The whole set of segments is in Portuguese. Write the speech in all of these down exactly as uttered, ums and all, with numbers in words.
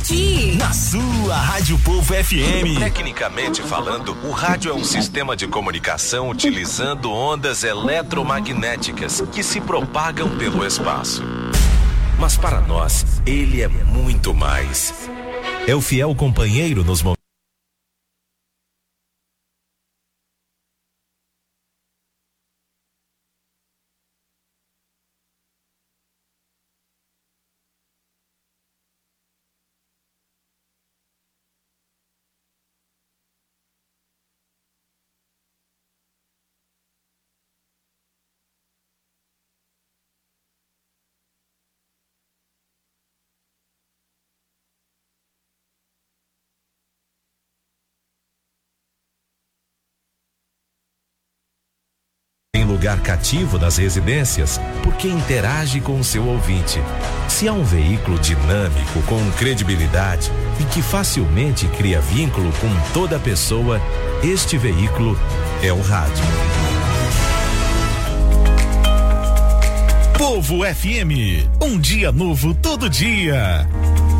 Aqui. Na sua Rádio Povo F M. Tecnicamente falando, o rádio é um sistema de comunicação utilizando ondas eletromagnéticas que se propagam pelo espaço. Mas para nós, ele é muito mais. É o fiel companheiro nos momentos. Lugar cativo das residências, porque interage com o seu ouvinte. Se há um veículo dinâmico, com credibilidade e que facilmente cria vínculo com toda pessoa, este veículo é o rádio. Povo F M, um dia novo todo dia.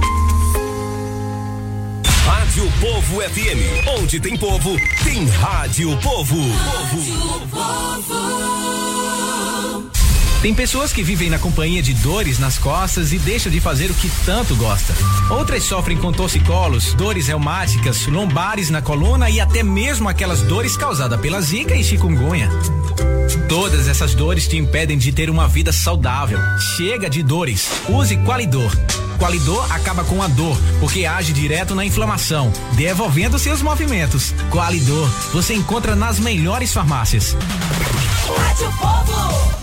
Rádio Povo F M, onde tem povo, tem Rádio Povo. Rádio Povo. Tem pessoas que vivem na companhia de dores nas costas e deixam de fazer o que tanto gosta. Outras sofrem com torcicolos, dores reumáticas, lombares na coluna e até mesmo aquelas dores causadas pela zika e chikungunya. Todas essas dores te impedem de ter uma vida saudável. Chega de dores. Use Qualidor. Qualidor acaba com a dor, porque age direto na inflamação, devolvendo seus movimentos. Qualidor, você encontra nas melhores farmácias. Rádio Povo.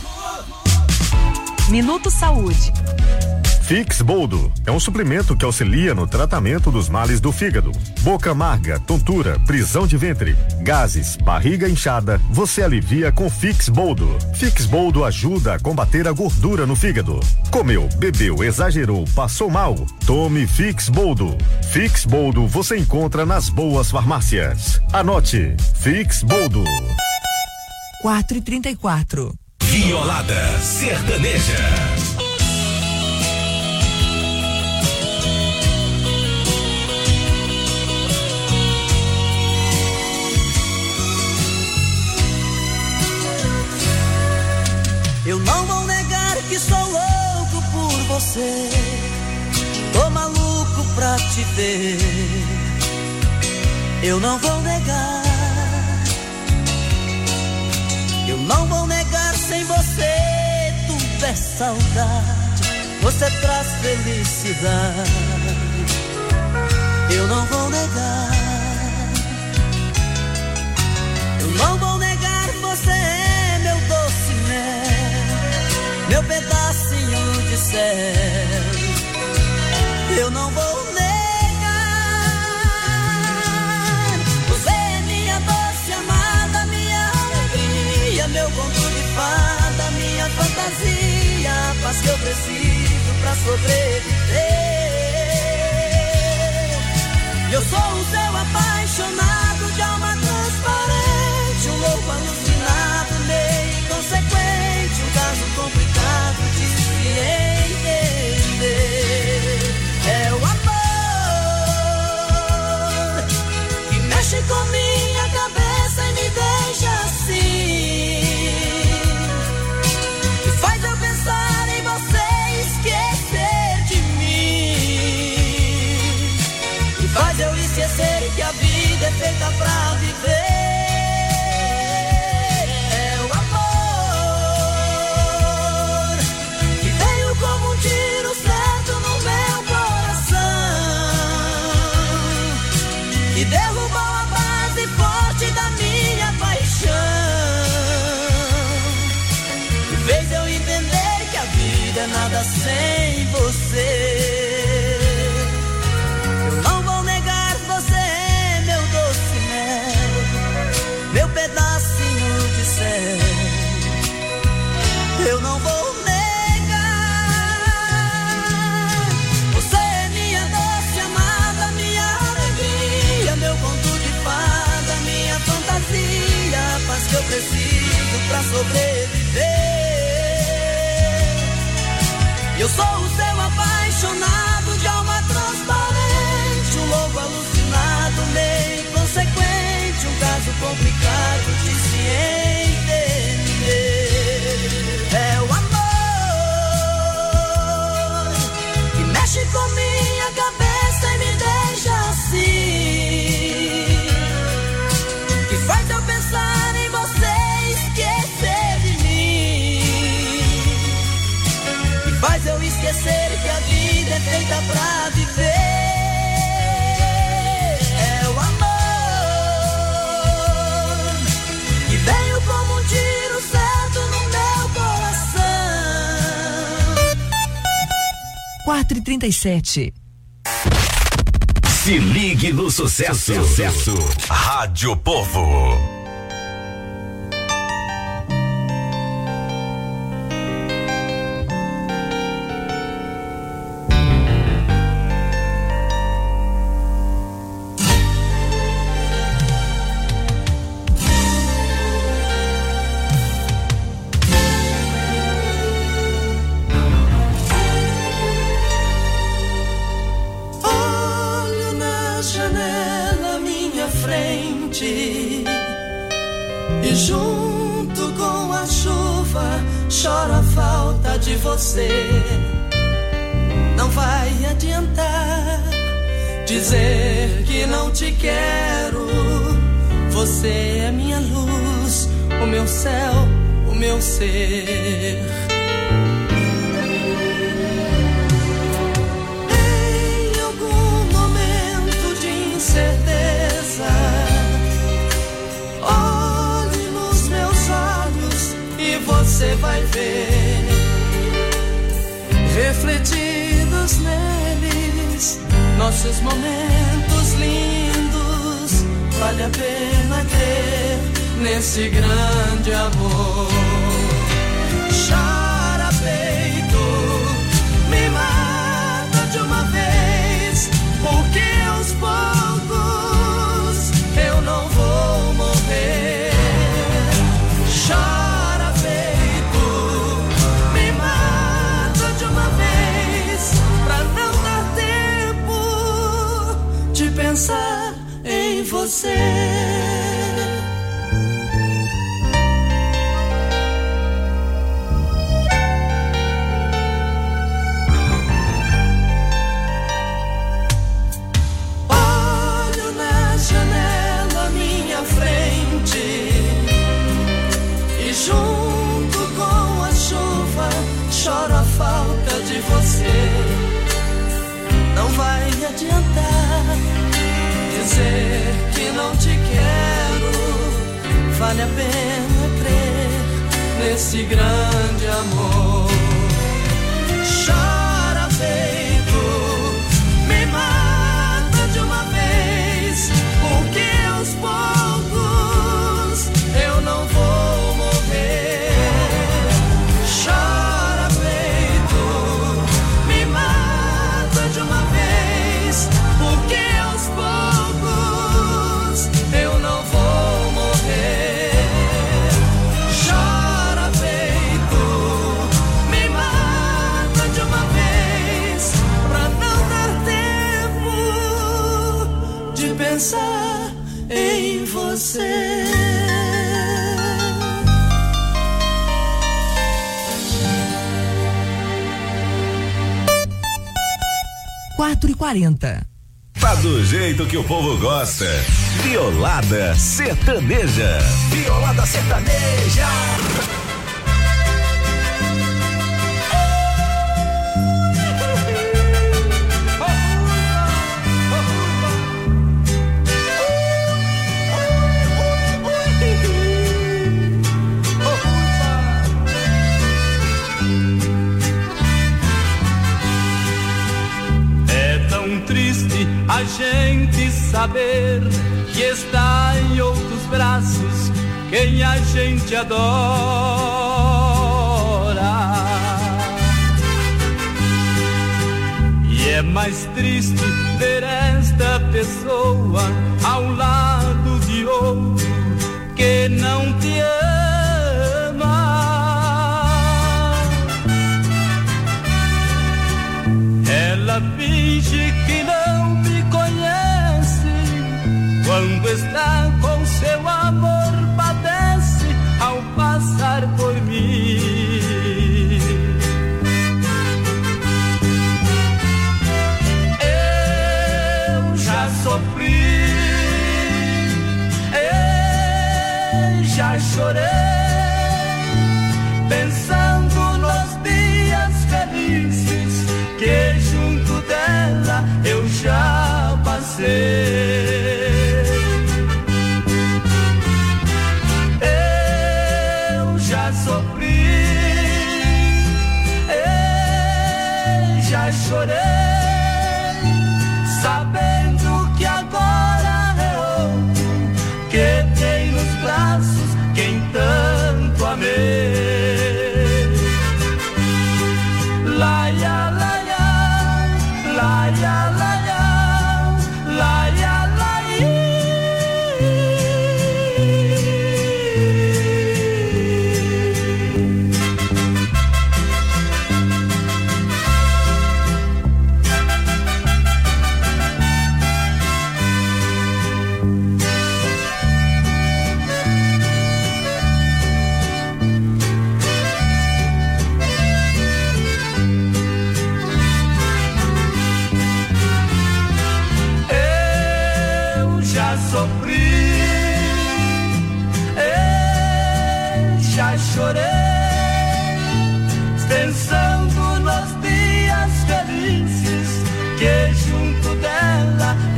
Minuto Saúde. Fix Boldo é um suplemento que auxilia no tratamento dos males do fígado. Boca amarga, tontura, prisão de ventre, gases, barriga inchada, você alivia com Fix Boldo. Fix Boldo ajuda a combater a gordura no fígado. Comeu, bebeu, exagerou, passou mal? Tome Fix Boldo. Fix Boldo você encontra nas boas farmácias. Anote, Fix Boldo. quatro e trinta e quatro. Violada Sertaneja. Eu não vou negar que sou louco por você. Tô maluco pra te ver. Eu não vou negar. Eu não vou negar, sem você tudo é saudade. Você traz felicidade. Eu não vou negar. Eu não vou negar, você é meu doce mel, meu pedacinho de céu. Eu não vou negar. Você é minha doce amada, minha alegria, meu conto de fada, minha fantasia, a paz que eu preciso pra sobreviver. Eu sou o seu apaixonado, de alma transparente, um louco alucinado, meio inconsequente, um caso complicado de se entender. É o amor que mexe com minha cabeça e me deixa assim, que faz eu pensar em você e esquecer de mim, que faz eu esquecer que a vida é feita pra viver. É o amor que veio como um tiro certo no meu coração, que derrubou a base forte da minha paixão, que fez eu entender que a vida é nada sem você. Eu não vou negar, você é meu doce mel, meu pedacinho de céu. Eu não vou negar. Você é minha doce amada, minha alegria, meu conto de fada, minha fantasia, a paz que eu preciso pra sobreviver. Eu sou o seu apaixonado, de alma transparente, e trinta e sete. Se ligue no sucesso. Sucesso. Rádio Povo. E junto com a chuva chora a falta de você. Não vai adiantar dizer que não te quero. Você é minha luz, o meu céu, o meu ser. Em algum momento de incerteza, olhe nos meus olhos e você vai ver, refletidos neles, nossos momentos lindos. Vale a pena crer nesse grande amor. Chora peito, me mata de uma vez, porque aos poucos eu não vou morrer. Chora peito, me mata de uma vez, pra não dar tempo de pensar em você. Junto com a chuva choro a falta de você. Não vai adiantar dizer que não te quero. Vale a pena crer nesse grande amor. Chora peito, me mata de uma vez, porque aos poucos eu não vou. Chora peito, me mata de uma vez, porque aos poucos eu não vou morrer. Chora peito, me mata de uma vez, pra não dar tempo de pensar em você. quatro e quarenta. Tá do jeito que o povo gosta. Violada sertaneja. Violada sertaneja. A gente saber que está em outros braços quem a gente adora. E é mais triste ver esta pessoa ao lado de outro que não te ama. Ela finge que não me conhece, quando está com seu amor padece ao passar por mim. Eu já sofri, eu já chorei, pensando nos dias felizes que junto dela eu já passei. Eu já sofri, eu já chorei,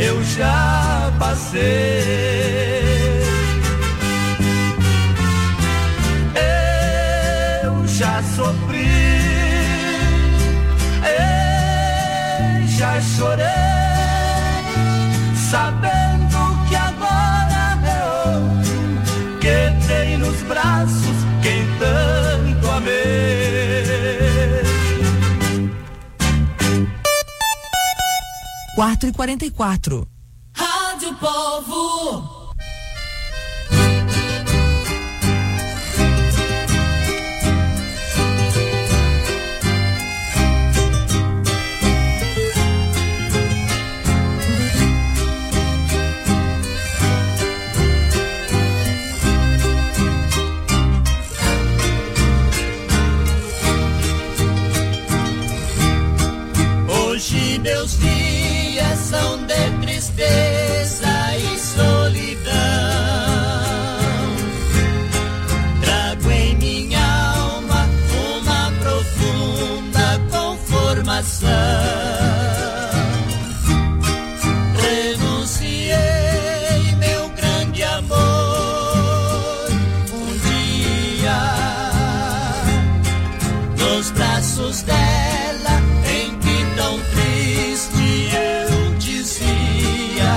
eu já passei. Eu já sofri, eu já chorei, sabendo que agora é outro que tem nos braços quem tanto amei. quatro e quarenta e quatro. Rádio Povo. Hoje meus dias são de tristeza e solidão. Trago em minha alma uma profunda conformação. Renunciei meu grande amor um dia nos braços dela. Tão triste eu dizia,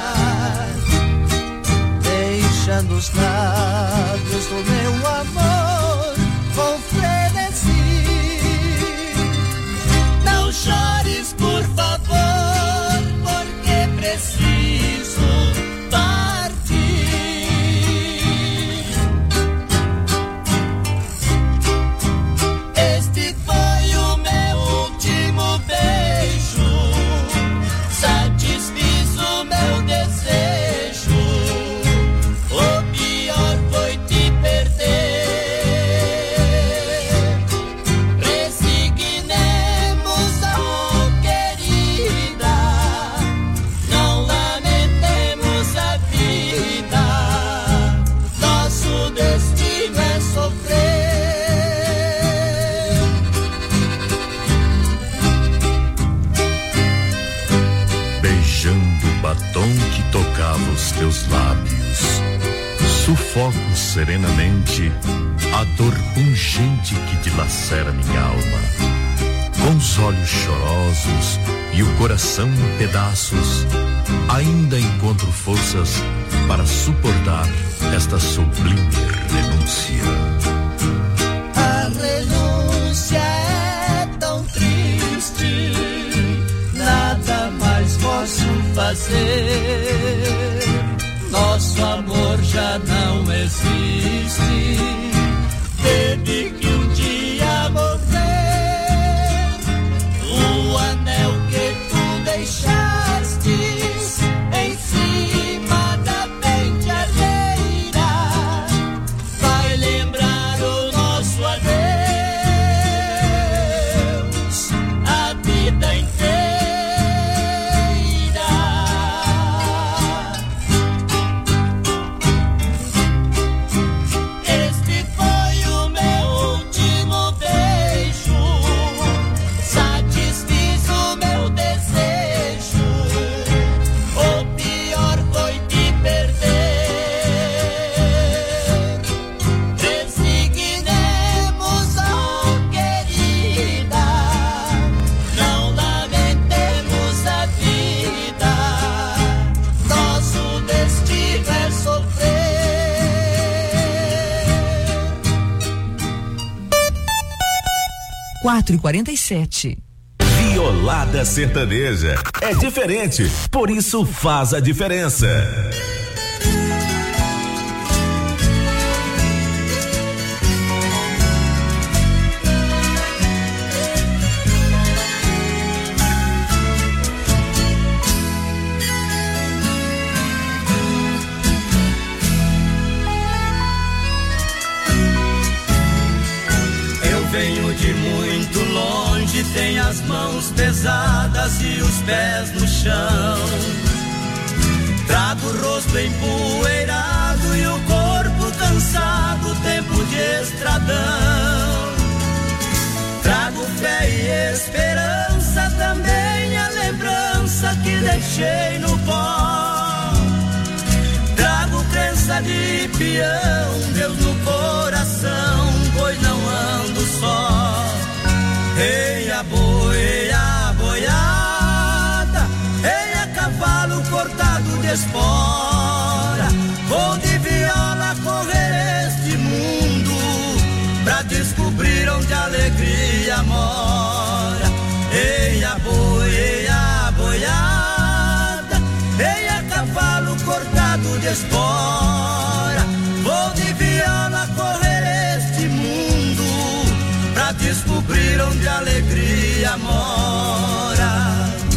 deixa nos lábios do meu amor com frenesi. Não chores, por favor, porque preciso partir. Este foi o meu último beijo, satisfiz o meu desejo. O pior foi te perder. Resignemos, oh querida, não lamentemos a vida. Nosso destino é sofrer. Beijando o batom que tocava os teus lábios, sufoco serenamente a dor pungente que dilacera minha alma. Com os olhos chorosos e o coração em pedaços, ainda encontro forças para suportar esta sublime renúncia. A renúncia é tão triste, nada mais posso fazer. Nosso amor já não existe, teve que um dia morrer. O anel que tu deixaste em cima da penteadeira vai lembrar o nosso adeus a vida inteira. Este foi o meu último beijo, satisfiz o meu desejo. O pior foi te perder. Resignemos, oh querida, não lamentemos a vida. Nosso destino é sofrer. quatro e quarenta e sete. Violada sertaneja. É diferente, por isso faz a diferença. Eu venho de muito longe, tenho as mãos pesadas e os pés no chão. Trago o rosto empoeirado e o corpo cansado, tempo de estradão. Trago fé e esperança, também a lembrança que deixei no pó. Trago crença de peão, Deus no coração, pois não ando só. Ei a boi, ei a boiada, ei a cavalo cortado de espora. Vou de viola correr este mundo pra descobrir onde a alegria mora. Ei a boi, ei a boiada, ei a cavalo cortado de espora. Vou de viola correr este mundo pra descobrir onde a alegria mora.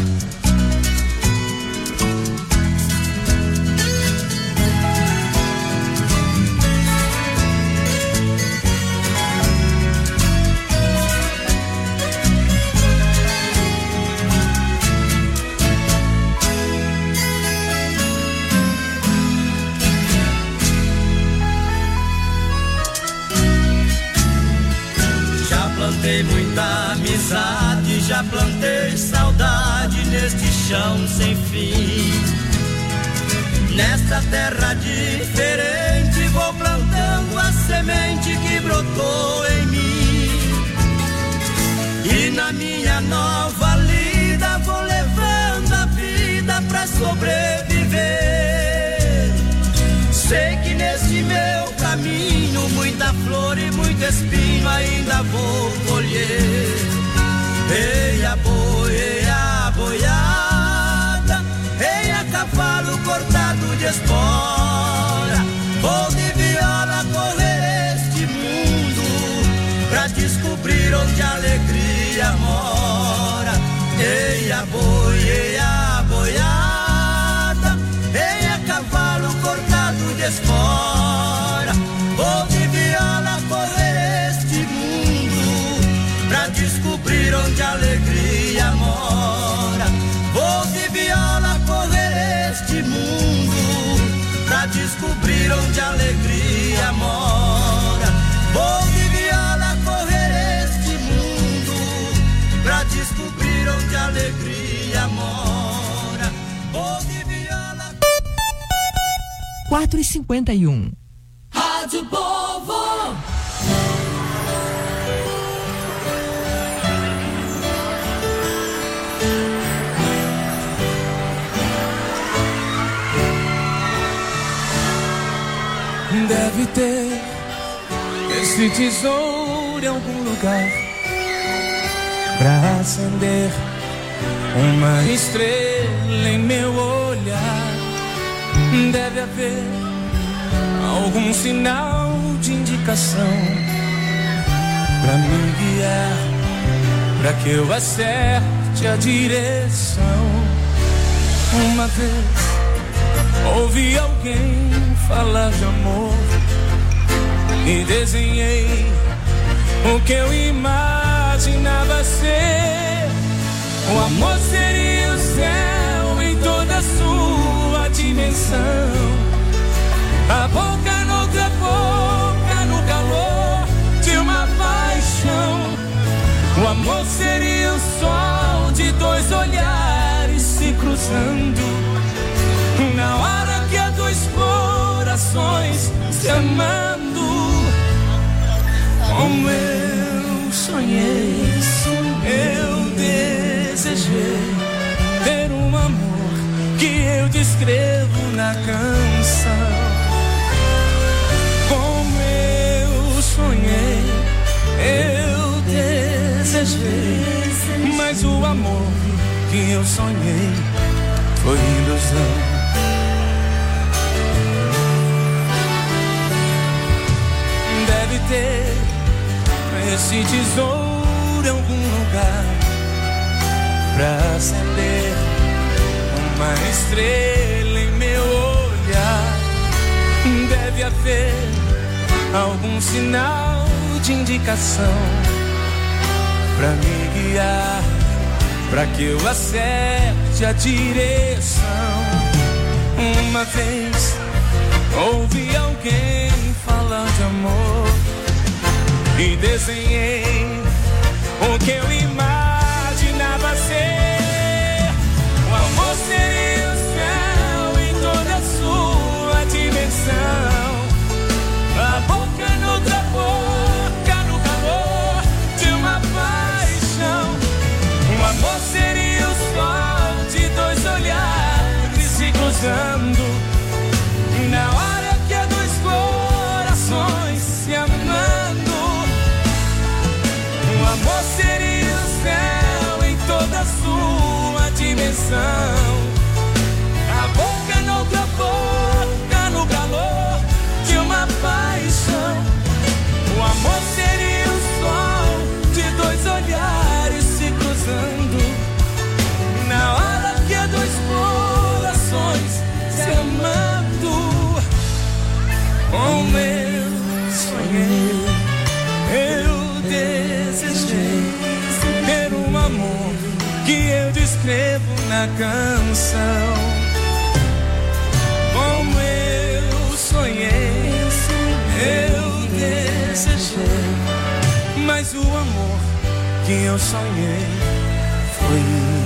Plantei muita amizade, já plantei saudade neste chão sem fim. Nesta terra diferente vou plantando a semente que brotou em mim. E na minha nova lida vou levando a vida pra sobreviver. Sei que nesse meu caminho muita flor e muito espinho ainda vou colher. Ei a boi, ei a boiada, ei a cavalo cortado de espora. Vou de viola correr este mundo pra descobrir onde a alegria mora. Ei a boi, ei a boiada, ei a cavalo cortado de espora. Vou de viola correr este mundo pra descobrir onde a alegria mora. Vou de viola correr este mundo pra descobrir onde a alegria mora. Vou de viola correr este mundo pra descobrir onde a alegria mora. Vou de viola. quatro e cinquenta e um. Rádio Povo. Deve ter esse tesouro em algum lugar pra acender uma estrela em meu olhar. Deve haver algum sinal de indicação pra me guiar, pra que eu acerte a direção. Uma vez ouvi alguém falar de amor e desenhei o que eu imaginava ser. O amor seria o céu em toda a sua dimensão. A boca noutra boca, no calor de uma paixão. O amor seria o sol de dois olhares se cruzando. Na hora que há dois corações se amando. Como eu sonhei, eu desejei ter um amor que eu descrevo na canção. Como eu sonhei, eu desejei, mas o amor que eu sonhei foi ilusão. Deve ter esse tesouro em algum lugar pra acender uma estrela em meu olhar. Deve haver algum sinal de indicação pra me guiar, pra que eu acerte a direção. Uma vez ouvi alguém falar de amor e desenhei o que eu imaginava ser. O amor seria ilusão. A boca noutra boca, no calor de uma paixão. O amor seria o som de dois olhares se cruzando, na hora que dois corações se amando. Como eu sonhei, eu desejei ter um amor que eu descrevo na canção. Como eu sonhei, eu desejei, mas o amor que eu sonhei foi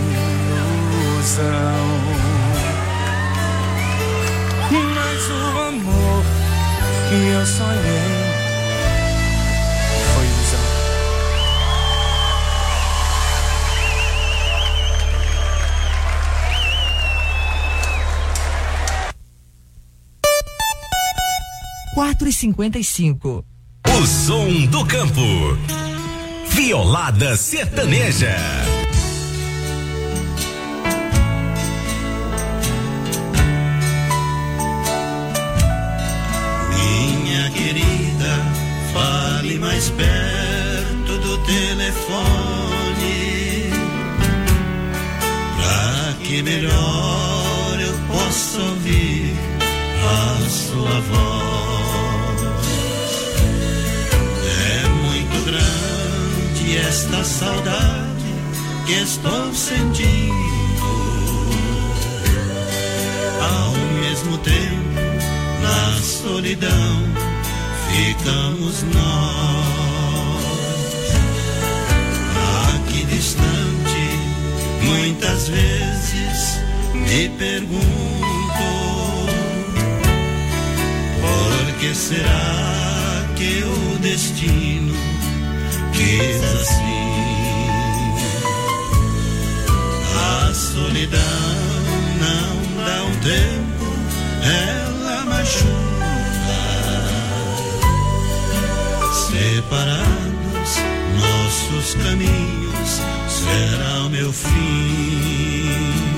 ilusão. Mas o amor que eu sonhei foi ilusão. quatro e cinquenta e cinco. O som do campo. Violada sertaneja. Minha querida, fale mais perto do telefone, pra que melhor eu possa ouvir a sua voz. É muito grande esta saudade que estou sentindo, ao mesmo tempo na solidão ficamos nós. Aqui distante, muitas vezes me pergunto, por que será que o destino quis assim? A solidão não dá um tempo, ela machuca. Separados, nossos caminhos será o meu fim.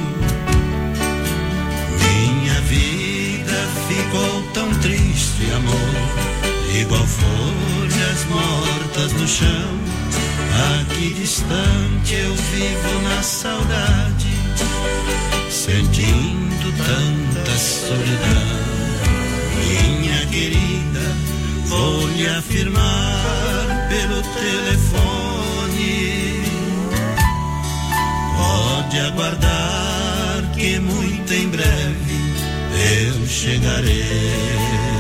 Minha vida ficou tão triste, amor, igual folhas mortas no chão. Aqui distante eu vivo na saudade, sentindo tanta solidão. Minha querida, vou lhe afirmar pelo telefone, pode aguardar que muito em breve eu chegarei.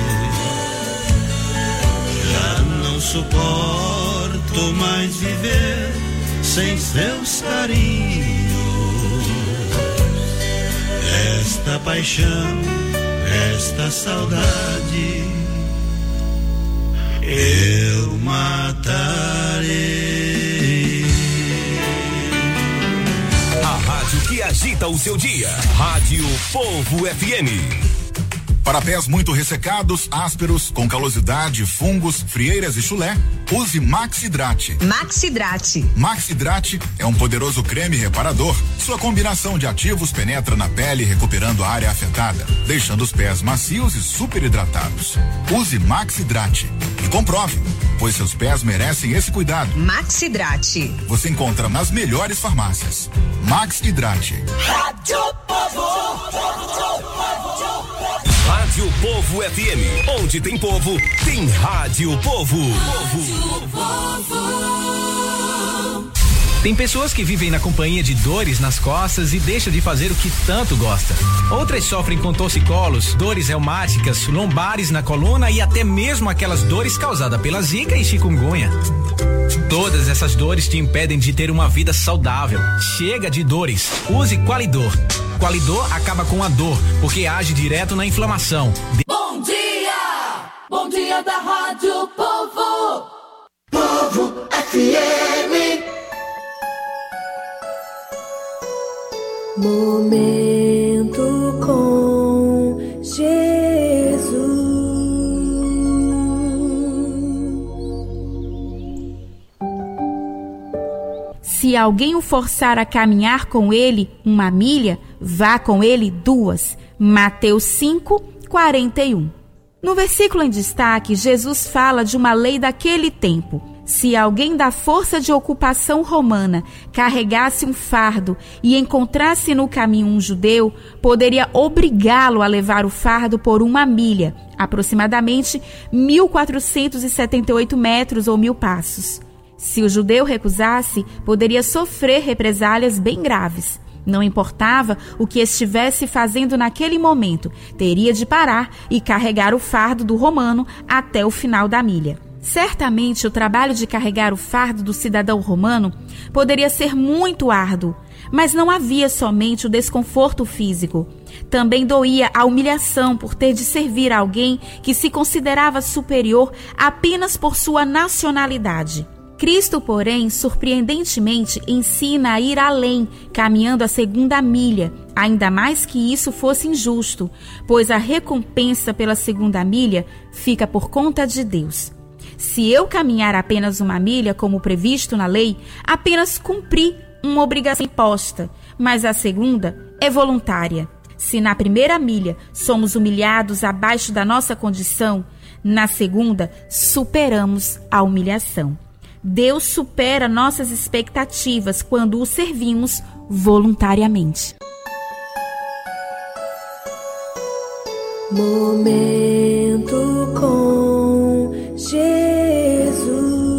Já não suporto mais viver sem seus carinhos. Esta paixão, esta saudade eu matarei. A rádio que agita o seu dia. Rádio Povo F M. Para pés muito ressecados, ásperos, com calosidade, fungos, frieiras e chulé, use Maxidrate. Maxidrate. Maxidrate é um poderoso creme reparador. Sua combinação de ativos penetra na pele, recuperando a área afetada, deixando os pés macios e super hidratados. Use Maxidrate e comprove, pois seus pés merecem esse cuidado. Maxidrate. Você encontra nas melhores farmácias. Maxidrate. Rádio Povo. Rádio Povo F M, onde tem povo, tem Rádio Povo. Rádio Povo. Tem pessoas que vivem na companhia de dores nas costas e deixam de fazer o que tanto gosta. Outras sofrem com torcicolos, dores reumáticas, lombares na coluna e até mesmo aquelas dores causadas pela zika e chikungunya. Todas essas dores te impedem de ter uma vida saudável. Chega de dores. Use Qualidor. Qualidor acaba com a dor, porque age direto na inflamação. Bom dia! Bom dia da Rádio Povo! Povo F M. Momento com Jesus. Se Se alguém o forçar a caminhar com ele uma milha, vá com ele duas. Mateus cinco, quarenta e um. No versículo em destaque, Jesus fala de uma lei daquele tempo. Se alguém da força de ocupação romana carregasse um fardo e encontrasse no caminho um judeu, poderia obrigá-lo a levar o fardo por uma milha, aproximadamente mil quatrocentos e setenta e oito metros ou mil passos. Se o judeu recusasse, poderia sofrer represálias bem graves. Não importava o que estivesse fazendo naquele momento, teria de parar e carregar o fardo do romano até o final da milha. Certamente o trabalho de carregar o fardo do cidadão romano poderia ser muito árduo, mas não havia somente o desconforto físico. Também doía a humilhação por ter de servir a alguém que se considerava superior apenas por sua nacionalidade. Cristo, porém, surpreendentemente ensina a ir além, caminhando a segunda milha, ainda mais que isso fosse injusto, pois a recompensa pela segunda milha fica por conta de Deus. Se eu caminhar apenas uma milha, como previsto na lei, apenas cumpri uma obrigação imposta, mas a segunda é voluntária. Se na primeira milha somos humilhados abaixo da nossa condição, na segunda superamos a humilhação. Deus supera nossas expectativas quando o servimos voluntariamente. Momento com Jesus.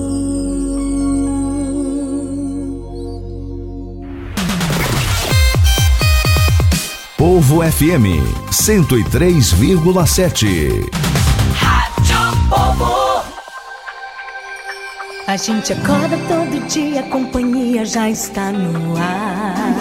Povo F M cento e três vírgula sete. Rádio Povo. A gente acorda todo dia, a companhia já está no ar.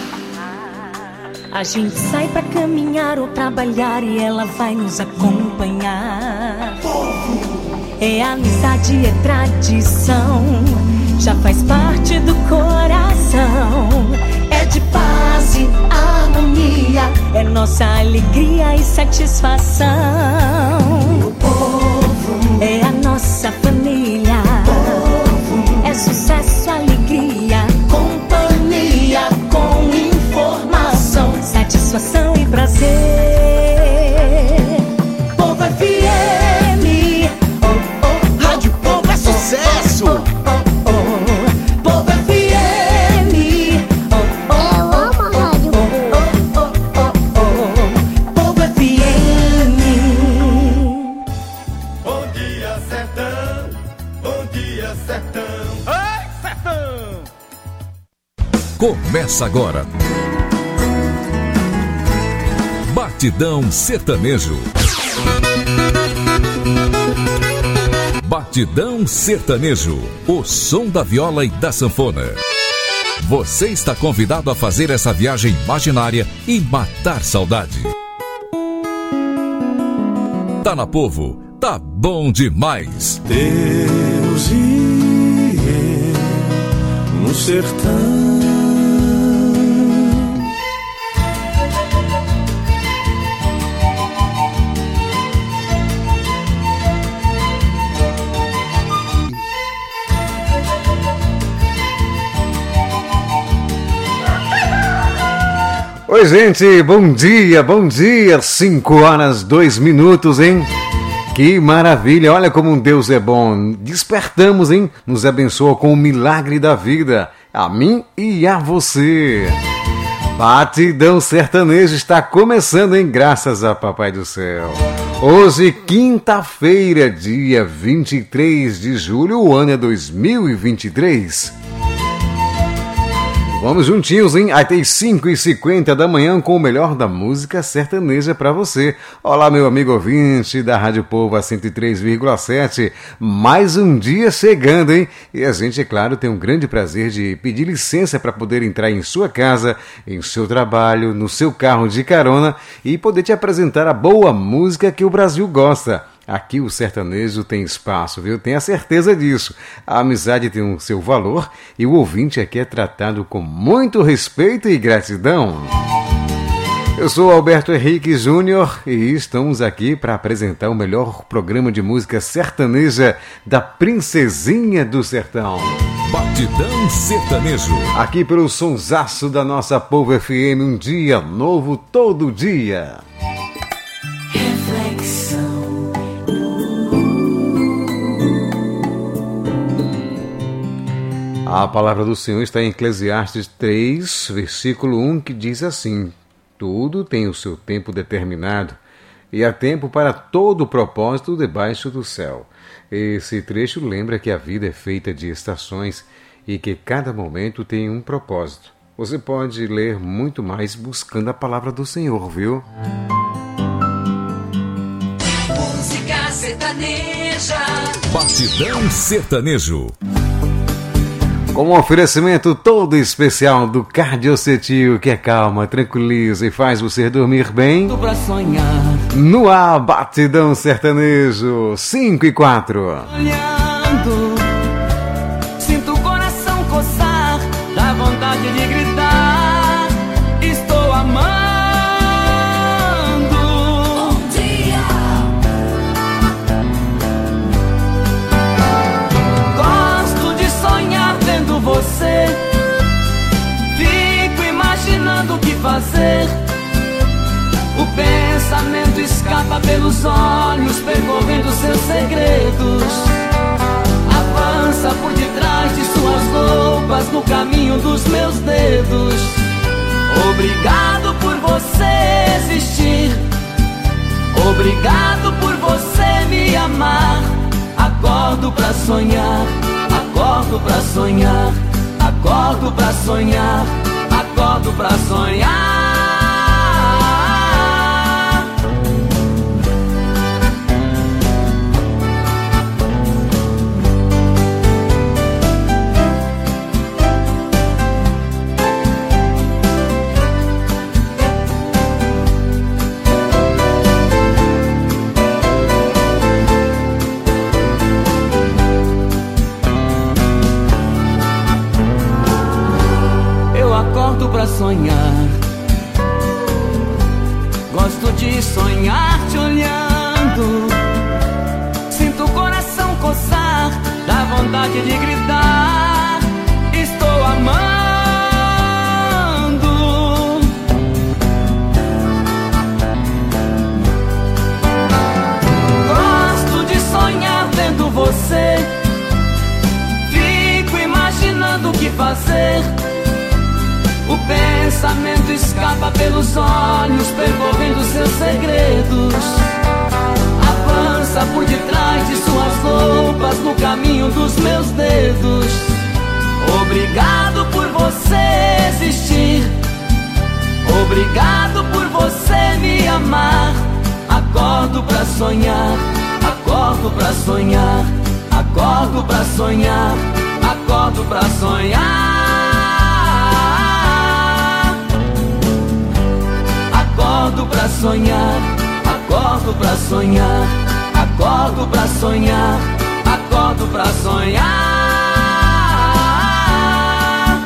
A gente sai pra caminhar ou trabalhar e ela vai nos acompanhar. É amizade, é tradição, já faz parte do coração. É de paz e harmonia, é nossa alegria e satisfação. O povo é a nossa família. É sucesso, alegria, companhia com informação, satisfação e prazer. Povo F M, oh, oh, Rádio Povo é sucesso. Oh, oh, oh, Povo F M, oh, oh, eu amo a Rádio Povo. Oh, oh, oh, oh, Povo F M. Bom dia, sertão. Bom dia, sertão. Começa agora Batidão Sertanejo. Batidão Sertanejo, o som da viola e da sanfona. Você está convidado a fazer essa viagem imaginária e matar saudade. Tá na Povo, tá bom demais. Deus e eu no sertão. Oi, gente, bom dia, bom dia, cinco horas, dois minutos, hein? Que maravilha, olha como um Deus é bom. Despertamos, hein? Nos abençoa com o milagre da vida, a mim e a você. Batidão Sertanejo está começando, hein? Graças a Papai do Céu. Hoje, quinta-feira, dia vinte e três de julho, o ano é dois mil e vinte e três. Vamos juntinhos, hein? Até as cinco e cinquenta da manhã com o melhor da música sertaneja para você. Olá, meu amigo ouvinte da Rádio Povo a cento e três vírgula sete. Mais um dia chegando, hein? E a gente, é claro, tem um grande prazer de pedir licença para poder entrar em sua casa, em seu trabalho, no seu carro de carona e poder te apresentar a boa música que o Brasil gosta. Aqui o sertanejo tem espaço, viu? Tenha certeza disso. A amizade tem o seu valor e o ouvinte aqui é tratado com muito respeito e gratidão. Eu sou Alberto Henrique Júnior e estamos aqui para apresentar o melhor programa de música sertaneja da Princesinha do Sertão. Batidão Sertanejo. Aqui pelo sonsaço da nossa Povo F M, um dia novo todo dia. Reflexão. A palavra do Senhor está em Eclesiastes três, versículo um, que diz assim: tudo tem o seu tempo determinado, e há tempo para todo o propósito debaixo do céu. Esse trecho lembra que a vida é feita de estações e que cada momento tem um propósito. Você pode ler muito mais buscando a palavra do Senhor, viu? Música sertaneja. Batidão Sertanejo. Com um oferecimento todo especial do Cardiocetil, que é calma, tranquiliza e faz você dormir bem. Pra sonhar. No ar, Batidão Sertanejo, cinco e quatro. Olhando, sinto o coração coçar, dá vontade de gritar. Estou amando. Bom dia. Gosto de sonhar vendo você. Fico imaginando o que fazer. O pensamento escapa pelos olhos, percorrendo seus segredos. Avança por detrás de suas roupas, no caminho dos meus dedos. Obrigado por você existir. Obrigado por você me amar. Acordo pra sonhar, acordo pra sonhar, acordo pra sonhar, acordo pra sonhar. Pra sonhar, gosto de sonhar te olhando. Sinto o coração coçar, dá vontade de gritar. Estou amando. Gosto de sonhar vendo você. Fico imaginando o que fazer. O pensamento escapa pelos olhos, percorrendo seus segredos. Avança por detrás de suas roupas, no caminho dos meus dedos. Obrigado por você existir. Obrigado por você me amar. Acordo pra sonhar, acordo pra sonhar, acordo pra sonhar, acordo pra sonhar. Acordo pra sonhar, acordo pra sonhar, acordo pra sonhar, acordo pra sonhar.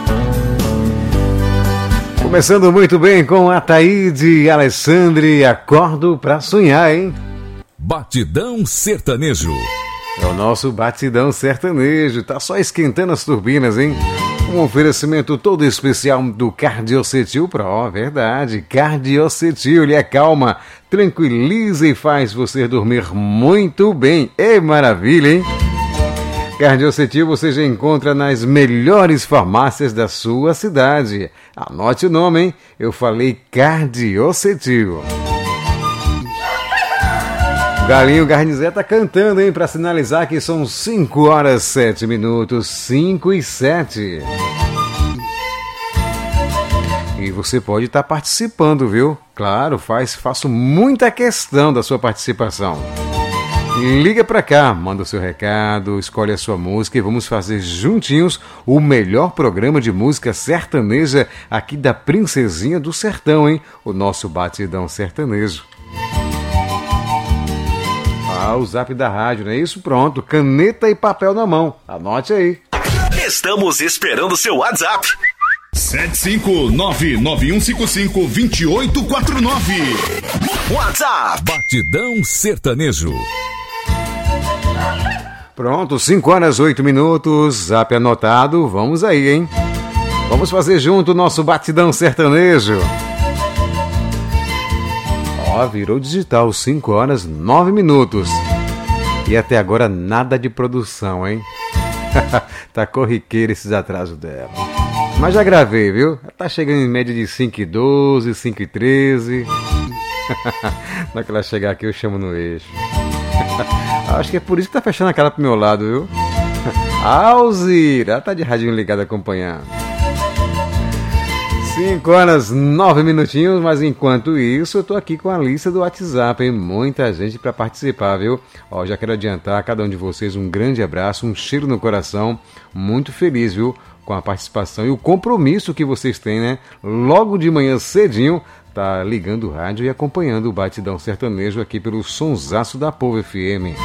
Começando muito bem com a Taíde e Alessandre, acordo pra sonhar, hein? Batidão Sertanejo. É o nosso Batidão Sertanejo, tá só esquentando as turbinas, hein? Um oferecimento todo especial do Cardiocetil Pro, verdade. Cardiocetil, ele é calma, tranquiliza e faz você dormir muito bem. É maravilha, hein? Cardiocetil você já encontra nas melhores farmácias da sua cidade. Anote o nome, hein? Eu falei Cardiocetil. O Galinho Garnizé tá cantando, hein? Pra sinalizar que são cinco horas e sete minutos. cinco e sete. E você pode estar participando, viu? Claro, faz, faço muita questão da sua participação. Liga pra cá, manda o seu recado, escolhe a sua música e vamos fazer juntinhos o melhor programa de música sertaneja aqui da Princesinha do Sertão, hein? O nosso Batidão Sertanejo. Ah, o zap da rádio, não é isso? Pronto, caneta e papel na mão. Anote aí. Estamos esperando o seu WhatsApp. sete cinco nove nove um cinco cinco dois oito quatro nove. WhatsApp. Batidão Sertanejo. Pronto, cinco horas, oito minutos. Zap anotado. Vamos aí, hein? Vamos fazer junto o nosso Batidão Sertanejo. Ó, virou digital, cinco horas, nove minutos. E até agora nada de produção, hein? Tá corriqueiro esses atrasos dela. Mas já gravei, viu? Tá chegando em média de cinco e doze, cinco e treze. Na que ela chegar aqui eu chamo no eixo. Acho que é por isso que tá fechando a cara pro meu lado, viu? Alzira, ela tá de radinho ligado acompanhando. cinco horas, nove minutinhos, mas enquanto isso eu tô aqui com a lista do WhatsApp, hein? Muita gente para participar, viu? Ó, já quero adiantar a cada um de vocês um grande abraço, um cheiro no coração, muito feliz, viu? Com a participação e o compromisso que vocês têm, né? Logo de manhã cedinho, tá ligando o rádio e acompanhando o Batidão Sertanejo aqui pelo Sonsaço da Povo F M.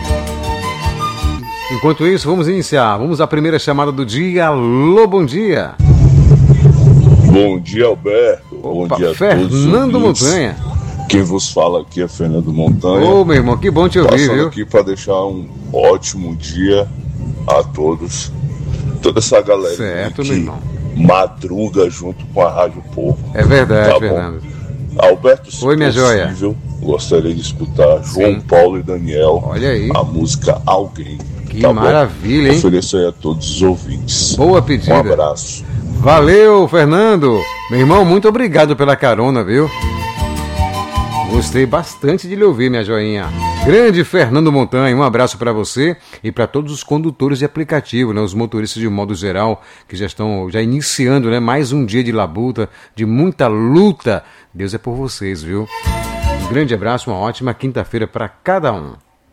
Enquanto isso, vamos iniciar. Vamos à primeira chamada do dia. Alô, bom dia. Bom dia, Alberto. Opa, bom dia a Fernando todos. Montanha. Quem vos fala aqui é Fernando Montanha. Ô, meu irmão, que bom te ouvir, Passando viu? aqui para deixar um ótimo dia a todos. Toda essa galera certo, que meu irmão. madruga junto com a Rádio Povo. É verdade, tá Fernando. Bom? Alberto, se Oi, minha possível, joia. gostaria de escutar João Sim. Paulo e Daniel. Olha aí. A música Alguém. Que tá maravilha, bom? hein? Ofereço aí a todos os ouvintes. Boa pedida. Um abraço. Valeu, Fernando. Meu irmão, muito obrigado pela carona, viu? Gostei bastante de lhe ouvir, minha joinha. Grande Fernando Montanha, um abraço para você e para todos os condutores de aplicativo, né, os motoristas de modo geral, que já estão já iniciando, né, mais um dia de labuta, de muita luta. Deus é por vocês, viu? Um grande abraço, uma ótima quinta-feira para cada um.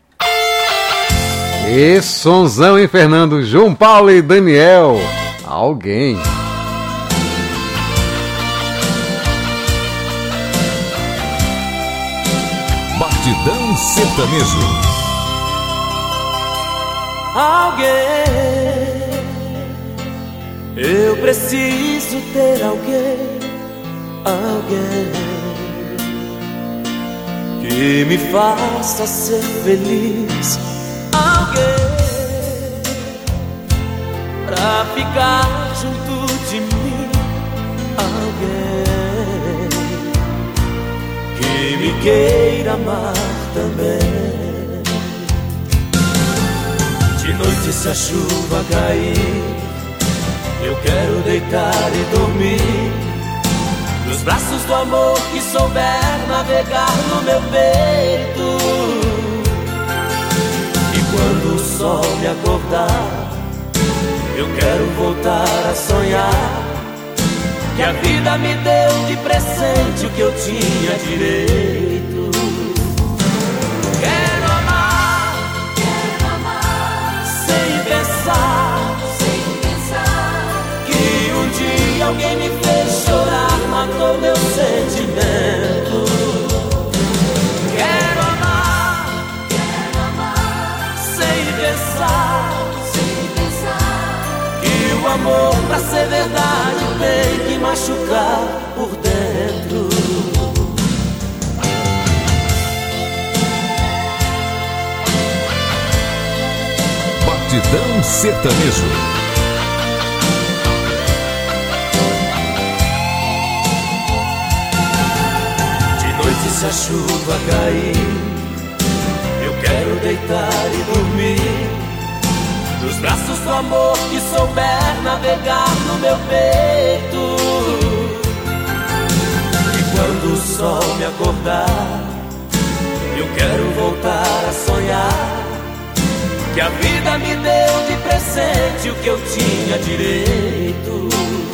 E sonzão, hein, Fernando? João Paulo e Daniel. Alguém. Batidão Sertanejo. Alguém, eu preciso ter alguém, alguém que me faça ser feliz, alguém pra ficar junto de mim, alguém que me queira amar também. De noite se a chuva cair, eu quero deitar e dormir nos braços do amor que souber navegar no meu peito. E quando o sol me acordar, eu quero voltar a sonhar que a vida me deu de presente o que eu tinha direito. Quero amar, quero amar, sem pensar, sem pensar que um dia alguém me fez chorar, matou meu sentimento. Quero amar, quero amar, sem pensar, sem pensar que o amor pra ser verdade tem que machucar por dentro. Batidão Sertanejo. De noite se a chuva cair, eu quero deitar e dormir nos braços do amor que souber navegar no meu peito. E quando o sol me acordar, eu quero voltar a sonhar que a vida me deu de presente o que eu tinha direito.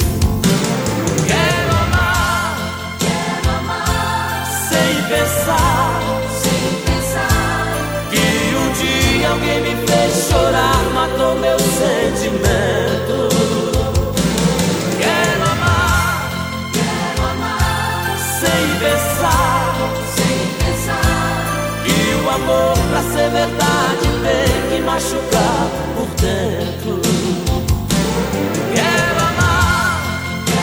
Quero amar, quero amar, sem pensar, sem pensar que um dia alguém me fez chorar, matou meu sentimento. Quero amar, quero amar, sem pensar, sem pensar que o amor pra ser verdade tem que machucar por dentro. Quero amar,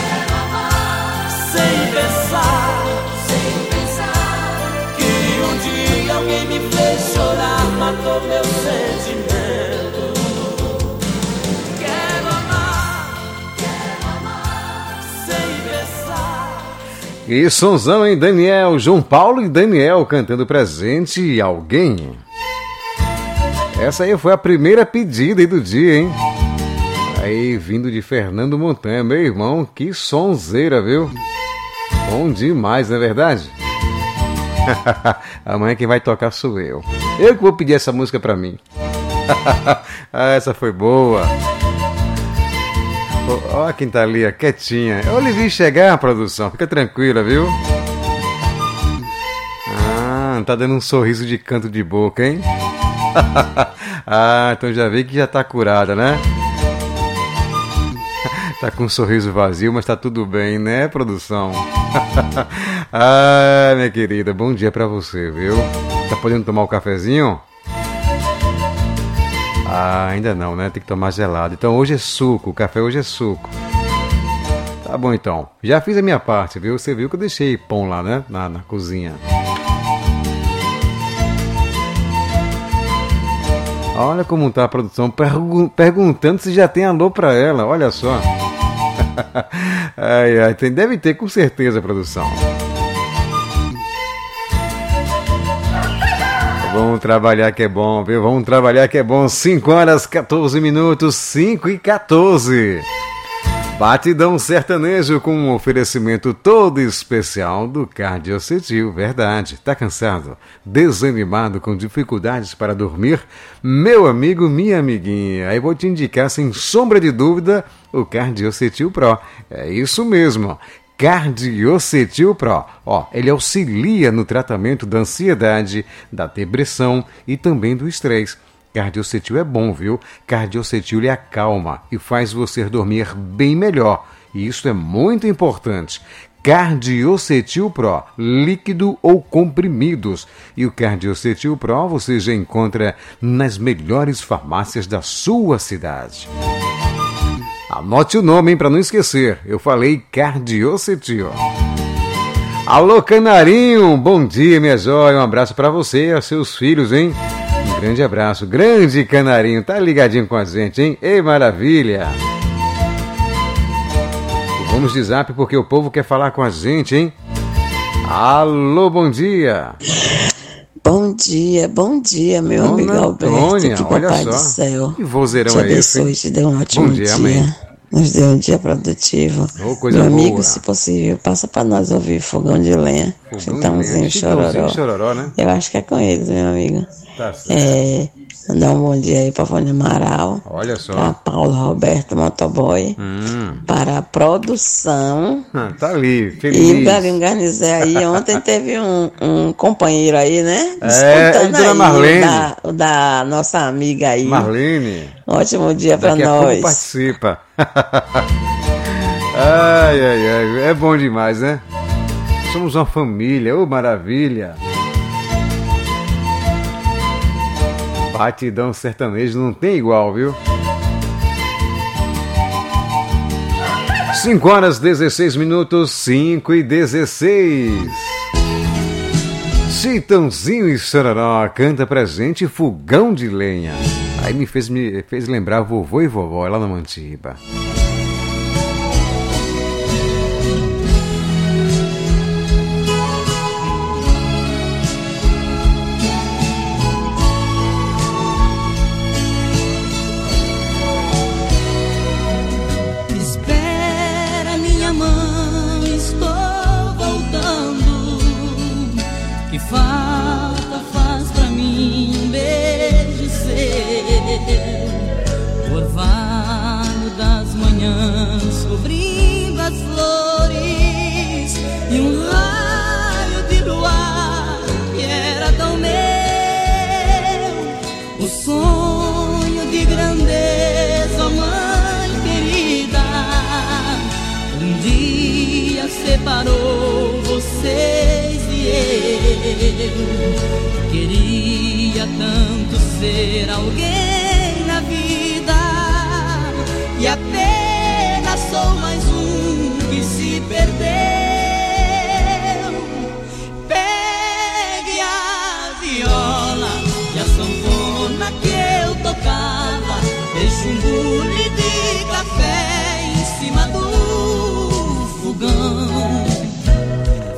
E sonzão, hein, Daniel? João Paulo e Daniel cantando Presente e Alguém. Essa aí foi a primeira pedida aí do dia, hein? Aí, vindo de Fernando Montanha, meu irmão, que sonzeira, viu? Bom demais, não é verdade? Amanhã quem vai tocar sou eu. Eu que vou pedir essa música pra mim. Ah, essa foi boa. Olha quem tá ali, quietinha. Eu lhe vi chegar, produção. Fica tranquila, viu? Ah, tá dando um sorriso de canto de boca, hein? Ah, então já vi que já tá curada, né? Tá com um sorriso vazio, mas tá tudo bem, né, produção? Ah, minha querida, bom dia pra você, viu? Tá podendo tomar um cafezinho? Ah, ainda não, né? Tem que tomar gelado. Então hoje é suco, o café hoje é suco. Tá bom então. Já fiz a minha parte, viu? Você viu que eu deixei pão lá, né? Na, na cozinha. Olha como tá a produção, pergu- perguntando se já tem alô pra ela, olha só. Ai, ai, tem, deve ter com certeza, produção. Vamos trabalhar que é bom, viu? Vamos trabalhar que é bom. cinco horas, catorze minutos, cinco e catorze. Batidão sertanejo com um oferecimento todo especial do Cardiocetil, verdade. Tá cansado? Desanimado, com dificuldades para dormir? Meu amigo, minha amiguinha, aí vou te indicar sem sombra de dúvida o Cardiocetil Pro. É isso mesmo. Cardiocetil Pro. Ó, ele auxilia no tratamento da ansiedade, da depressão e também do estresse. Cardiocetil é bom, viu? Cardiocetil lhe acalma e faz você dormir bem melhor. E isso é muito importante. Cardiocetil Pro, líquido ou comprimidos. E o Cardiocetil Pro você já encontra nas melhores farmácias da sua cidade. Anote o nome, hein, para não esquecer. Eu falei Cardiocetil. Alô, Canarinho, bom dia, minha joia. Um abraço para você e aos seus filhos, hein? Um grande abraço. Grande Canarinho, tá ligadinho com a gente, hein? Ei, maravilha. Vamos de zap porque o povo quer falar com a gente, hein? Alô, bom dia. Bom dia, bom dia, meu Dona amigo Alberto. Antônia, que olha papai só. do céu Que vozeirão te é esse? abençoe, te dê um ótimo Bom dia, dia. amém. Nos dê um dia produtivo. Oh, coisa meu amigo, boa. se possível, passa pra nós ouvir Fogão de Lenha. Chitãozinho Chororó. Chororó, né? Eu acho que é com eles, meu amigo. Tá certo. É, mandar um bom dia aí pra Vânia Amaral. Olha só. Pra Paulo Roberto Motoboy. Hum. Para a produção. Ah, tá ali, E o feliz. Galinho Garnizé aí, ontem teve um, um companheiro aí, né? É, Disputando dona aí Marlene. O da, o da nossa amiga aí. Marlene. Ótimo dia pra Daqui a pouco nós. participa. Ai, ai, ai. É bom demais, né? Somos uma família, ô maravilha. Batidão sertanejo não tem igual, viu? cinco horas, dezesseis minutos, cinco e dezesseis. Chitãozinho e Chororó canta pra gente Fogão de Lenha. Aí me fez, me fez lembrar vovô e vovó lá na Mantiba. Espera, minha mãe, estou voltando. Que falta faz pra mim um beijo seu, orvalho das manhãs, cobrindo as flores, e um raio de luar que era tão meu. O sonho de grandeza, ó mãe querida, um dia separou vocês e eu. Queria tanto ser alguém na vida, e apenas sou mais um que se perdeu. Pegue a viola e a sanfona que eu tocava, deixe um bule de café em cima do fogão.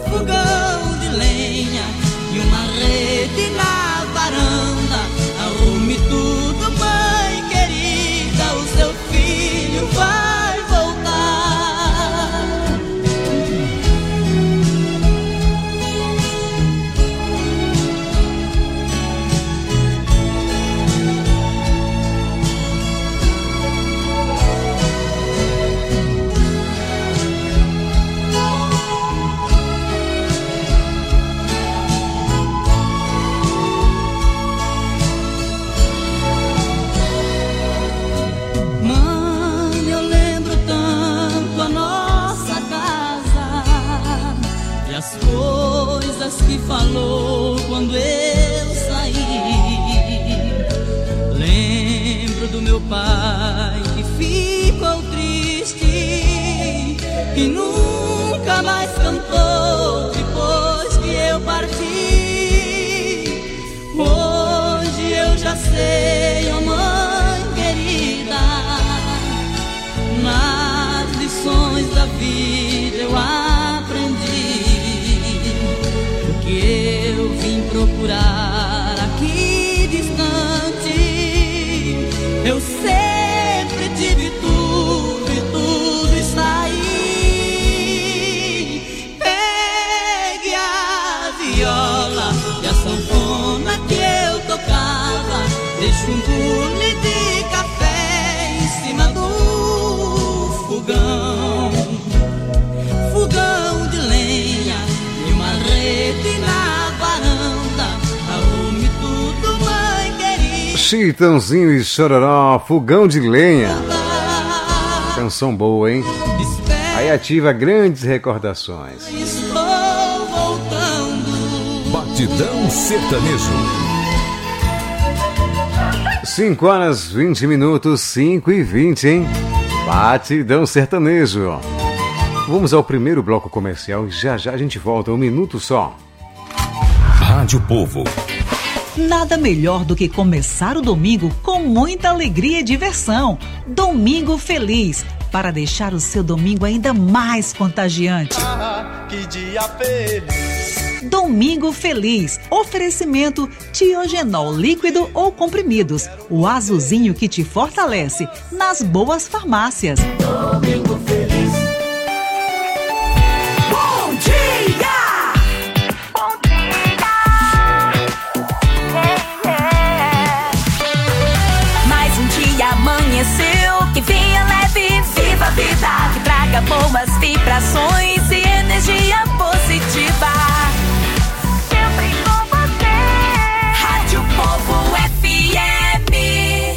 quando eu saí. Lembro do meu pai que ficou triste e nunca mais cantou depois que eu parti. Hoje eu já sei, oh mãe querida, nas lições da vida eu aprendi o que eu vim procurar aqui distante. Eu sempre tive tudo e tudo está aí. Pegue a viola e a sanfona que eu tocava, deixe um bule de café em cima do fogão, fogão de lenha e uma rede na varanda. Arrume tudo, mãe querida. Chitãozinho e Chororó, fogão de lenha. Canção boa, hein? Aí ativa grandes recordações. Estou voltando. Batidão sertanejo. cinco horas, vinte minutos, cinco e vinte, hein? Batidão sertanejo. Vamos ao primeiro bloco comercial e já já a gente volta, um minuto só. Rádio Povo. Nada melhor do que começar o domingo com muita alegria e diversão. Domingo Feliz, para deixar o seu domingo ainda mais contagiante. Ah, que dia feliz. Domingo Feliz. Oferecimento Tiogenol líquido ou comprimidos. O azulzinho que te fortalece nas boas farmácias. Domingo Feliz. Bom dia! Bom dia! Yeah, yeah. Mais um dia amanheceu, que venha leve, viva a vida, que traga boas vibrações e energia positiva. Sempre com você. Rádio Povo F M.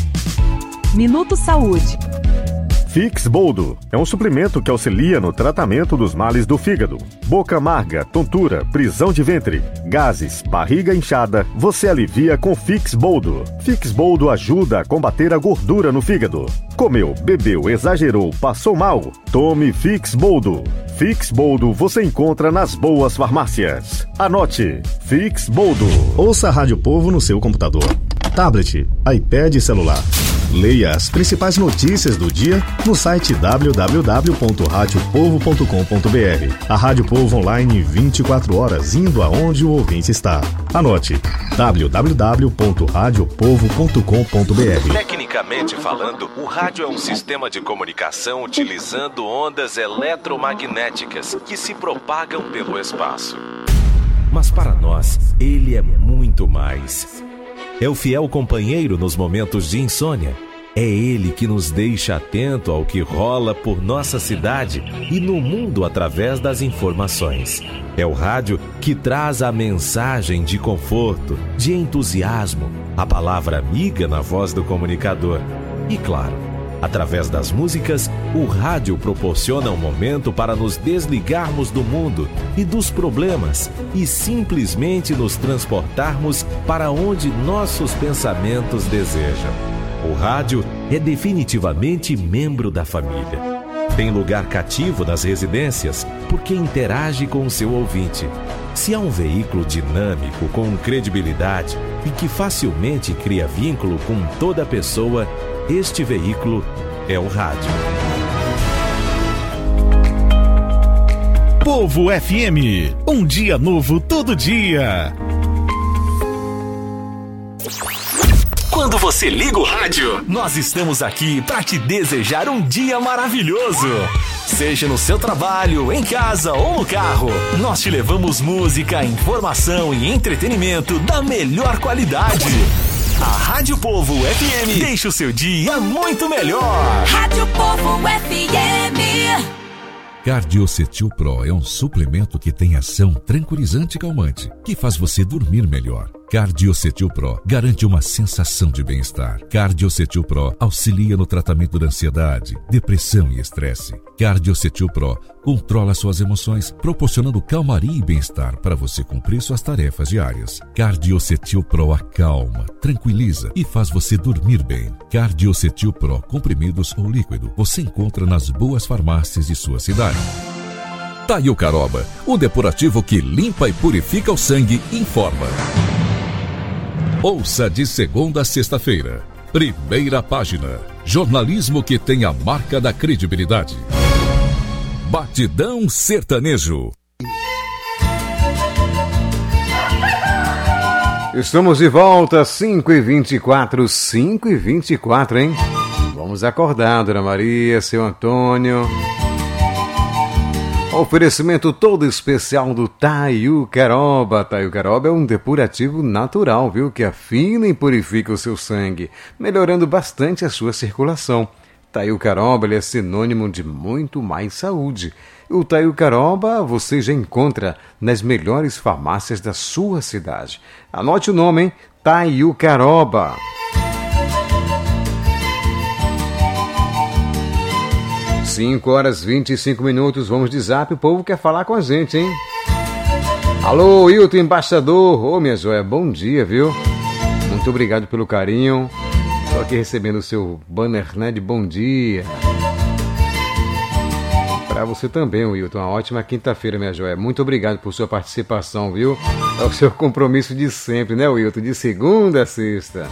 Minuto Saúde. Fix Boldo é um suplemento que auxilia no tratamento dos males do fígado. Boca amarga, tontura, prisão de ventre, gases, barriga inchada, você alivia com Fix Boldo. Fix Boldo ajuda a combater a gordura no fígado. Comeu, bebeu, exagerou, passou mal? Tome Fix Boldo. Fix Boldo você encontra nas boas farmácias. Anote, Fix Boldo. Ouça a Rádio Povo no seu computador, tablet, iPad e celular. Leia as principais notícias do dia no site w w w ponto rádio povo ponto com ponto b r. A Rádio Povo online vinte e quatro horas, indo aonde o ouvinte está. Anote, w w w ponto rádio povo ponto com ponto b r. Tecnicamente falando, o rádio é um sistema de comunicação utilizando ondas eletromagnéticas que se propagam pelo espaço. Mas para nós, ele é muito mais. É o fiel companheiro nos momentos de insônia. É ele que nos deixa atento ao que rola por nossa cidade e no mundo através das informações. É o rádio que traz a mensagem de conforto, de entusiasmo, a palavra amiga na voz do comunicador. E claro, através das músicas, o rádio proporciona um momento para nos desligarmos do mundo e dos problemas e simplesmente nos transportarmos para onde nossos pensamentos desejam. O rádio é definitivamente membro da família. Tem lugar cativo nas residências porque interage com o seu ouvinte. Se há um veículo dinâmico, com credibilidade e que facilmente cria vínculo com toda pessoa, este veículo é o rádio. Povo F M, um dia novo todo dia. Quando você liga o rádio, nós estamos aqui para te desejar um dia maravilhoso. Seja no seu trabalho, em casa ou no carro, nós te levamos música, informação e entretenimento da melhor qualidade. A Rádio Povo F M deixa o seu dia muito melhor. Rádio Povo F M. Cardiocetil Pro é um suplemento que tem ação tranquilizante e calmante, que faz você dormir melhor. Cardiocetil Pro garante uma sensação de bem-estar. Cardiocetil Pro auxilia no tratamento da ansiedade, depressão e estresse. Cardiocetil Pro controla suas emoções, proporcionando calmaria e bem-estar para você cumprir suas tarefas diárias. Cardiocetil Pro acalma, tranquiliza e faz você dormir bem. Cardiocetil Pro, comprimidos ou líquido, você encontra nas boas farmácias de sua cidade. Taio Caroba, o depurativo que limpa e purifica o sangue, informa. Ouça de segunda a sexta-feira. Primeira página. Jornalismo que tem a marca da credibilidade. Batidão Sertanejo. Estamos de volta, cinco e vinte e quatro, cinco e vinte e quatro, hein? Vamos acordar, Dona Maria, seu Antônio. Oferecimento todo especial do Taio Caroba. Taio Caroba é um depurativo natural, viu? Que afina e purifica o seu sangue, melhorando bastante a sua circulação. Taio Caroba ele é sinônimo de muito mais saúde. O Taio Caroba você já encontra nas melhores farmácias da sua cidade. Anote o nome, hein? Taio Caroba. cinco horas e vinte e cinco minutos, vamos de zap, o povo quer falar com a gente, hein? Alô, Hilton, embaixador. Ô, minha joia, bom dia, viu? Muito obrigado pelo carinho. Estou aqui recebendo o seu banner, né, de bom dia. Para você também, Hilton, uma ótima quinta-feira, minha joia. Muito obrigado por sua participação, viu? É o seu compromisso de sempre, né, Hilton? De segunda a sexta.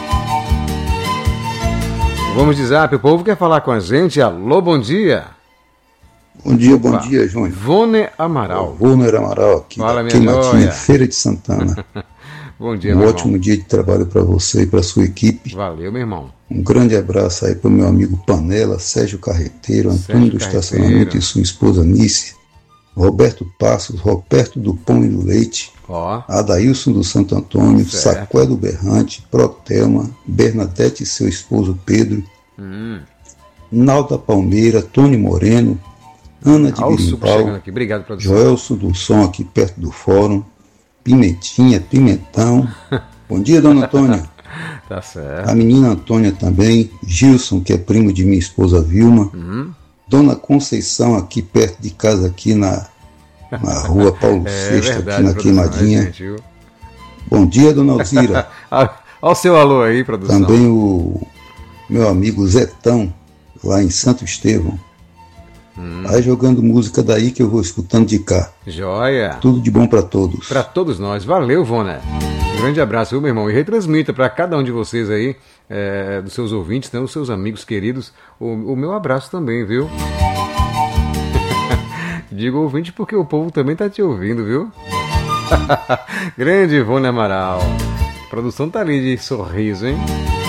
Vamos de zap, o povo quer falar com a gente. Alô, bom dia. Bom dia, bom Opa. dia, João. Vone Amaral. Vone Amaral, aqui Fala, da Queimatinha, Feira de Santana. Bom dia, um meu ótimo irmão. dia de trabalho para você e para sua equipe. Valeu, meu irmão. Um grande abraço aí para o meu amigo Panela, Sérgio Carreteiro, Antônio Sérgio do Carreteiro. Estacionamento e sua esposa Nícia, Roberto Passos, Roberto do Pão e do Leite, Ó. Adailson do Santo Antônio, Certo. Saqué do Berrante, Protelma, Bernadette e seu esposo Pedro, Hum. Nalda Palmeira, Tony Moreno, Ana de Olha o suco chegando Birimbau, aqui. Obrigado, produção. Joelson do Som aqui perto do fórum, Pimentinha, Pimentão. Bom dia, dona Antônia. Tá certo. A menina Antônia também, Gilson, que é primo de minha esposa Vilma, Hum. Dona Conceição aqui perto de casa, aqui na, na rua Paulo É sexto, verdade, aqui na produção, Queimadinha. é gente, viu? Bom dia, dona Alzira. Olha o seu alô aí, produção. Também o meu amigo Zetão, lá em Santo Estevão. Hum. Vai jogando música daí que eu vou escutando de cá. Joia. Tudo de bom para todos. Para todos nós. Valeu, Vona. Um grande abraço, viu, meu irmão? E retransmita para cada um de vocês aí, é, dos seus ouvintes, né, dos seus amigos queridos, o, o meu abraço também, viu? Digo ouvinte porque o povo também tá te ouvindo, viu? Grande Ivone Amaral. A produção tá ali de sorriso, hein?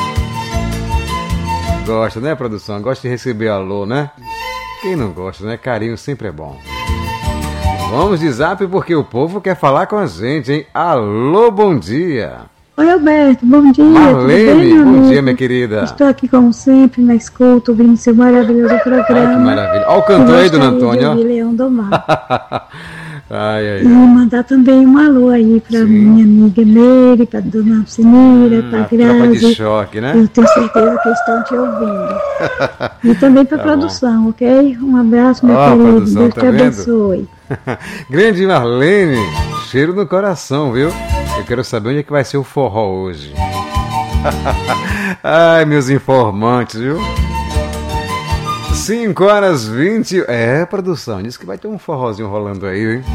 Gosta, né, produção? Gosta de receber alô, né? Quem não gosta, né? Carinho sempre é bom. Vamos de zap porque o povo quer falar com a gente, hein? Alô, bom dia. Oi, Alberto, bom dia. Marlene, tudo bem, meu bom amigo? dia, minha querida. Estou aqui, como sempre, na escuta, ouvindo seu maravilhoso programa. Ai, que maravilha. Olha o cantor aí, dona Antônia. De Leão do Mar. Ai, ai, E ai. mandar também um alô aí para minha amiga Meire, para dona Alcinira, Hum, para a tropa de Grazi. choque, né? Eu tenho certeza que estão te ouvindo. E também para a Tá produção, ok? Um abraço, meu Ó, a querido. produção, Deus tá te vendo? abençoe. Grande Marlene, cheiro no coração, viu? Eu quero saber onde é que vai ser o forró hoje. Ai, meus informantes, viu? cinco horas e vinte. É, produção, diz que vai ter um forrozinho rolando aí, hein?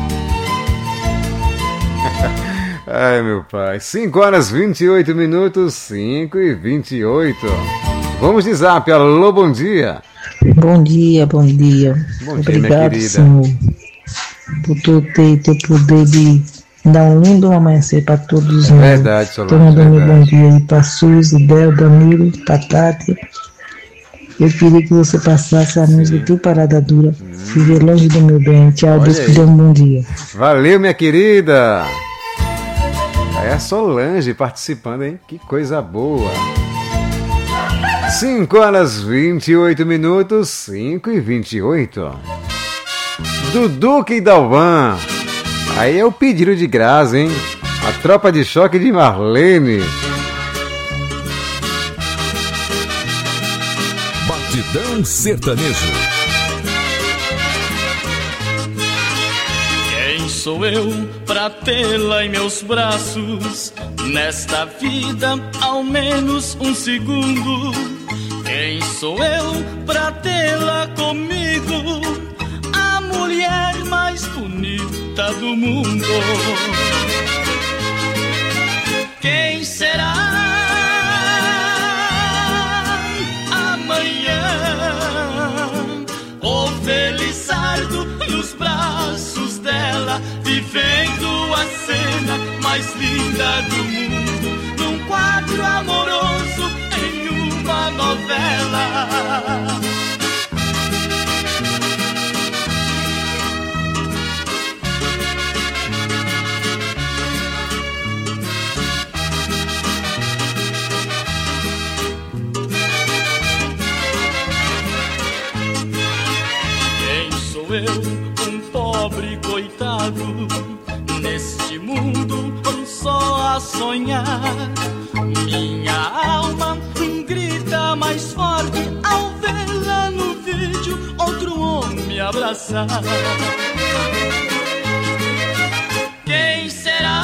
Ai, meu pai. cinco horas e vinte e oito minutos, cinco e vinte e oito. Vamos de zap. Alô, bom dia. Bom dia, bom dia. Bom dia, minha Obrigado, querida. Senhor, por tu ter teu poder de dar um lindo amanhecer para todos nós. Verdade, Solange, Tô mandando meu verdade. bom dia aí para Suzy, Del, Danilo, para Tati. Eu queria que você passasse a música Tu Parada Dura. Viver longe do meu bem. Tchau, Olha Deus aí. te dê um bom dia. Valeu, minha querida. Aí a Solange participando, hein? Que coisa boa. cinco horas e vinte e oito minutos, cinco e vinte e oito. Dudu e Dalvan. Aí é o pedido de graça, hein? A tropa de choque de Marlene. Batidão sertanejo. Quem sou eu pra tê-la em meus braços? Nesta vida, ao menos um segundo. Quem sou eu pra tê-la comigo? A mulher mais bonita do mundo. Quem será amanhã? O Felizardo nos braços dela, vivendo a cena mais linda do mundo, num quadro amoroso em uma novela. Eu, um pobre coitado, neste mundo só a sonhar. Minha alma grita mais forte ao vê-la no vídeo outro homem abraçar. Quem será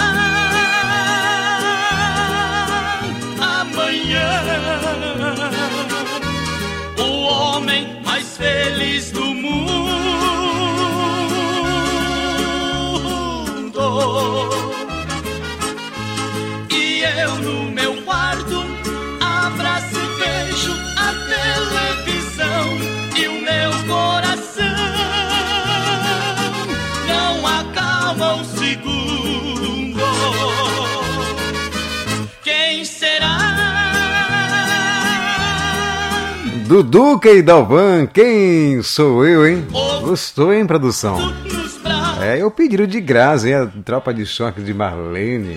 amanhã o homem mais feliz do mundo? E eu no meu quarto abraço e vejo a televisão, e o meu coração não acalma um segundo. Quem será? Duduca e Dalvan, quem sou eu, hein? Gostou, hein, produção? É, eu pedi de graça, hein? A tropa de choque de Marlene.